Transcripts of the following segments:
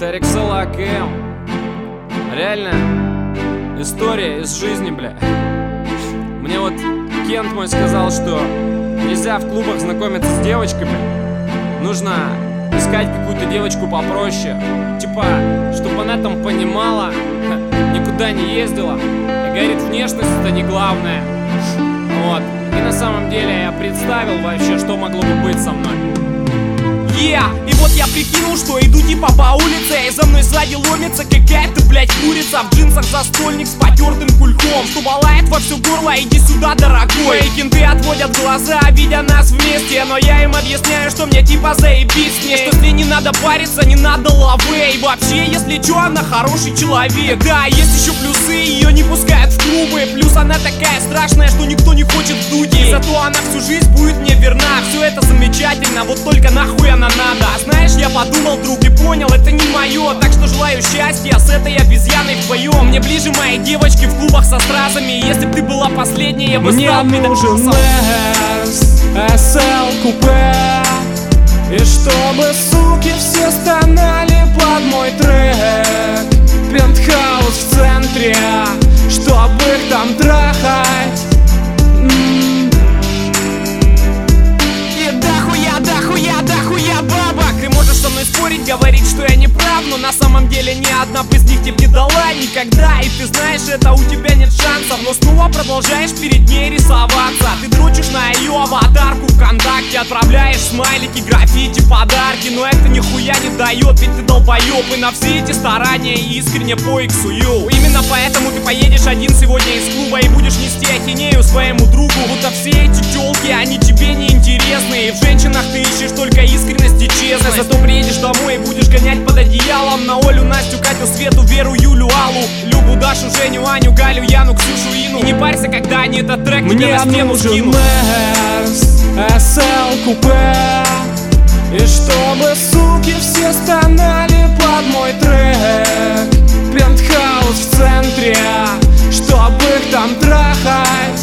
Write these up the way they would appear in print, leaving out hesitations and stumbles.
Тарик Села АКМ. Реально история из жизни, бля. Мне вот Кент мой сказал, что нельзя в клубах знакомиться с девочками. Нужно искать какую-то девочку попроще. Типа, чтобы она там понимала, никуда не ездила. И говорит, внешность это не главное. Вот. И на самом деле я представил вообще, что могло бы быть со мной. И вот я прикинул, что иду типа по улице, и за мной сзади ломится какая-то, блять, курица. В джинсах застольник с потертым кульком, что балает во все горло, иди сюда, дорогой. И кенты отводят глаза, видя нас вместе, но я им объясняю, что мне типа заебись мне, что с ней не надо париться, не надо лавы. И вообще, если чё, она хороший человек. Да, есть еще плюсы, ее не пускают в клубы. Плюс она такая страшная, что никто не хочет дуть ей. Зато она всю жизнь будет мне верна. Все это замечательно, вот только нахуй она надо. А знаешь, я подумал, друг, и понял, это не мое. Так что желаю счастья с этой обезьяной вдвоем. Мне ближе мои девочки в клубах со стразами. Если б ты была последней, я бы стал нужен SL купе. И чтобы суки все стонали под мой трек. Пентхаус в центре, чтобы их там трахать. Со мной спорить, говорить, что я не прав, но на самом деле ни одна из них тебе не дала никогда. И ты знаешь, это у тебя нет шансов, но снова продолжаешь перед ней рисоваться. Ты дрочишь на ее аватарку ВКонтакте, отправляешь смайлики, граффити, подарки. Но это нихуя не дает, ведь ты долбоеб. И на все эти старания искренне по иксую. Именно поэтому ты поедешь один сегодня из клуба и будешь нести ахинею своему другу, будто все эти тёлки, они тебе не интересны. И в женщинах ты ищешь только искренность и честность. Зато приедешь домой и будешь гонять под одеялом на Олю, Настю, Катю, Свету, Веру, Юлю, Аллу, Любу, Дашу, Женю, Аню, Галю, Яну, Ксюшу, Ину. И не парься, когда они этот трек тебе на стену скинут. Мне SL купе. И чтобы суки все стонали под мой трек. Пентхаус в центре, чтобы их там трахать.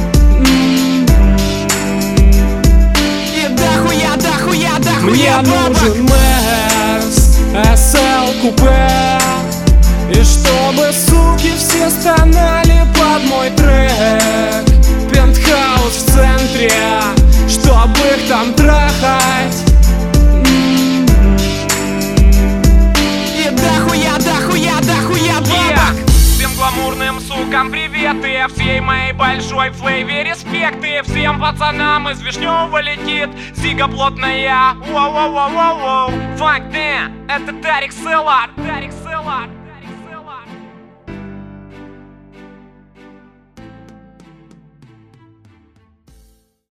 Мне нужен SL купе. И чтобы суки все стонали под мой трек. Пентхаус в центре, чтобы их там трахать. И дохуя бабок. Всем гламурным сукам привет, и всей моей большой флейве респект. И всем пацанам из Вишневого летит сига плотная. Воу-воу-воу-воу-воу. Фак, это Тарик Села.